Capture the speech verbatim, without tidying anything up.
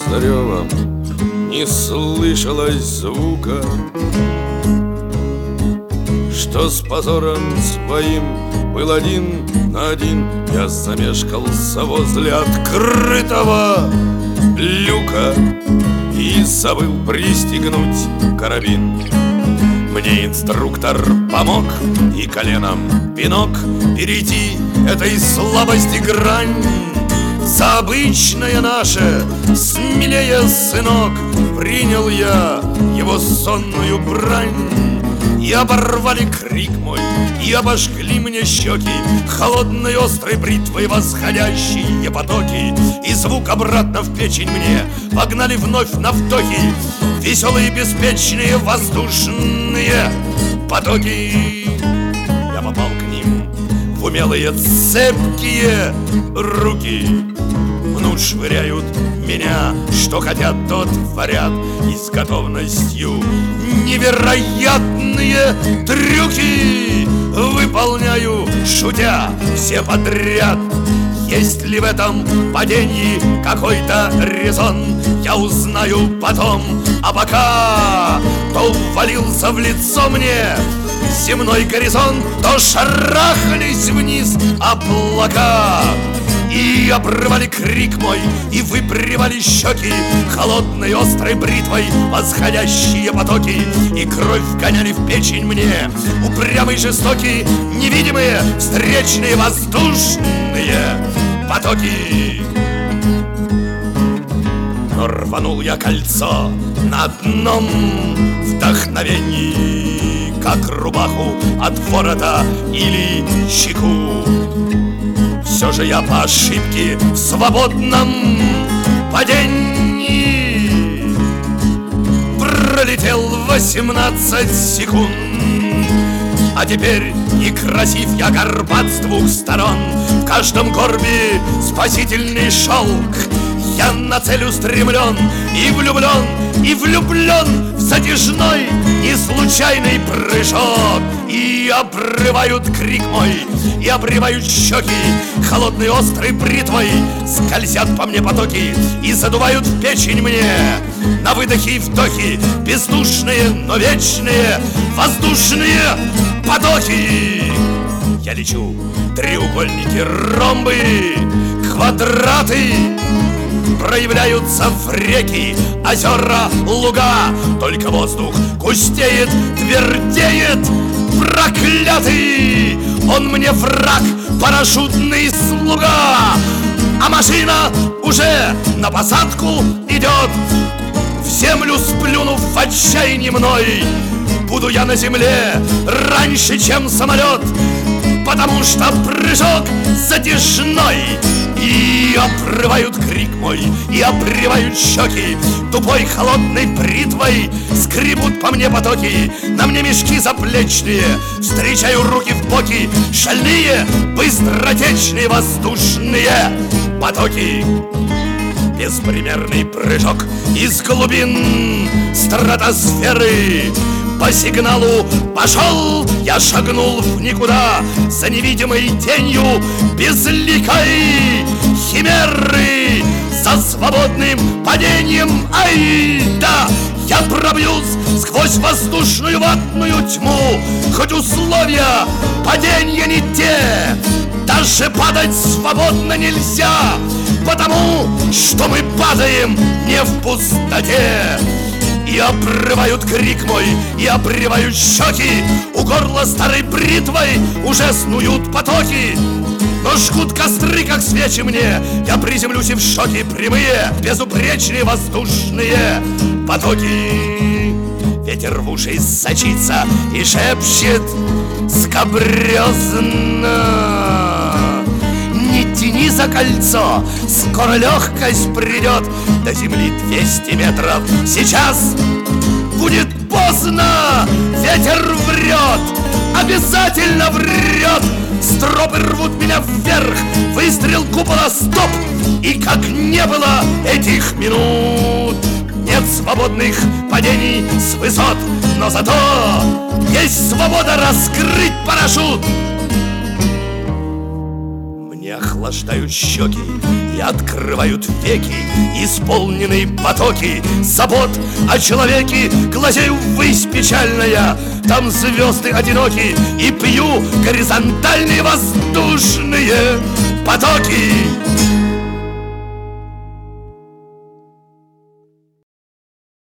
за ревом не слышалось звука, что с позором своим был один на один. Я замешкался возле открытого люка и забыл пристегнуть карабин. Мне инструктор помог и коленом пинок перейти этой слабости грань. За обычное наше смелее, сынок, принял я его сонную брань. И оборвали крик мой, и обожгли мне щеки холодной острой бритвой восходящие потоки. И звук обратно в печень мне погнали вновь на вдохи веселые, беспечные, воздушные потоки. Я попал к ним в умелые, цепкие руки. Мнут, швыряют меня, что хотят, то творят, и с готовностью невероятные трюки выполняю, шутя, все подряд. Есть ли в этом падении какой-то резон, я узнаю потом, а пока то ввалился в лицо мне земной горизонт, то шарахались вниз облака. И обрывали крик мой, и выпрямали щеки холодной острой бритвой восходящие потоки. И кровь гоняли в печень мне упрямые, жестокие, невидимые, встречные, воздушные потоки. Но рванул я кольцо на одном вдохновении, как рубаху от ворота или чеку. Все же я по ошибке в свободном падении пролетел восемнадцать секунд. А теперь некрасив я горбат с двух сторон, в каждом горбе спасительный шелк. Я на цель устремлен и влюблен, и влюблен в затяжной и случайный прыжок. И обрывают крик мой, и обрывают щеки холодной острой бритвой, скользят по мне потоки и задувают в печень мне на выдохе и вдохе бездушные, но вечные воздушные потоки. Я лечу, треугольники, ромбы, квадраты проявляются в реки, озера, луга. Только воздух густеет, твердеет, проклятый он мне враг, парашютный слуга. А машина уже на посадку идет, в землю сплюнув в отчаянии мной. Буду я на земле раньше, чем самолет, потому что прыжок затяжной. И обрывают крик мой, и обрывают щеки тупой холодной бритвой, скребут по мне потоки, на мне мешки заплечные, встречаю руки в боки, шальные, быстротечные, воздушные потоки. Беспримерный прыжок из глубин стратосферы. По сигналу пошел, я шагнул в никуда за невидимой тенью безликой химеры, за свободным падением. Ай да, я пробьюсь сквозь воздушную ватную тьму, хоть условия падения не те. Даже падать свободно нельзя, потому что мы падаем не в пустоте. И обрывают крик мой, и обрывают щеки, у горла старой бритвой уже снуют потоки. Но жгут костры, как свечи мне, я приземлюсь и в шоке прямые, безупречные воздушные потоки. Ветер в уши сочится и шепчет скабрёзно: не тяни за кольцо, скоро легкость придет. До земли двести метров, сейчас будет поздно. Ветер врет, обязательно врет. Стропы рвут меня вверх, выстрел купола, стоп. И как не было этих минут, нет свободных падений с высот, но зато есть свобода раскрыть парашют. Мне охлаждают щеки и открывают веки исполненные потоки забот о человеке. Глазею ввысь печальная, там звезды одиноки, и пью горизонтальные воздушные потоки.